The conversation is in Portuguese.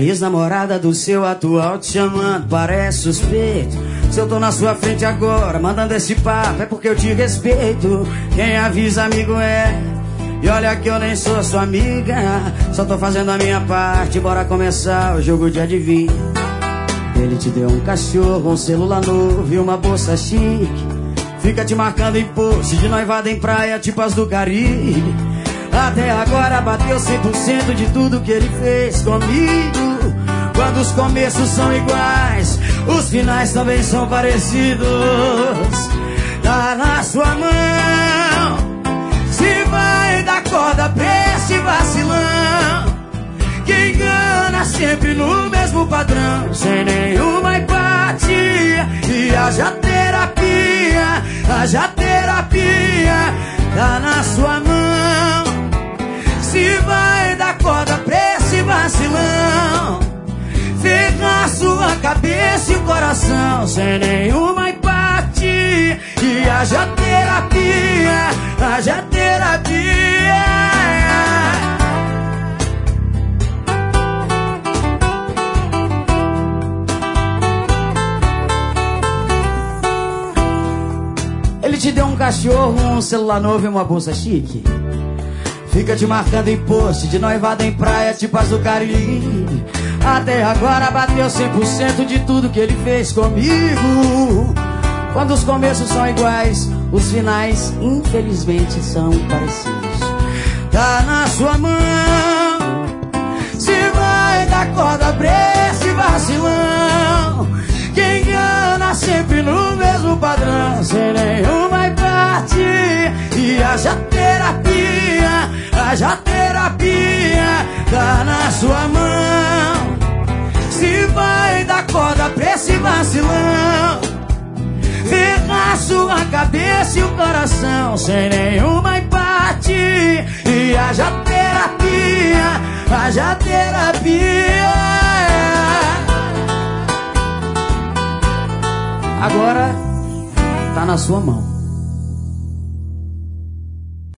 A ex-namorada do seu atual te chamando, parece suspeito. Se eu tô na sua frente agora, mandando esse papo, é porque eu te respeito. Quem avisa amigo é. E olha que eu nem sou sua amiga, só tô fazendo a minha parte. Bora começar o jogo de adivinha. Ele te deu um cachorro, um celular novo e uma bolsa chique. Fica te marcando em post de noivada em praia, tipo as do Caribe. Até agora bateu 100% de tudo que ele fez comigo. Quando os começos são iguais, os finais também são parecidos. Tá na sua mão se vai dar corda pra esse vacilão que engana sempre no mesmo padrão, sem nenhuma empatia. E haja terapia, haja terapia. Tá na sua mão se vai dar corda pra esse vacilão, ferrar sua cabeça e o coração, sem nenhuma empatia. E haja terapia, haja terapia. Ele te deu um cachorro, um celular novo e uma bolsa chique. Fica te marcando em post de noivada em praia, tipo as do Caribe. Até agora bateu 100% de tudo que ele fez comigo. Quando os começos são iguais, os finais infelizmente são parecidos. Tá na sua mão se vai dar corda pra esse vacilão que engana sempre no mesmo padrão, sem nenhuma empatia. E haja terapia, haja terapia. Tá na sua mão se vai dar corda pra esse vacilão, ferrar sua cabeça e o coração, sem nenhuma empatia. E haja terapia, haja terapia. Agora tá na sua mão.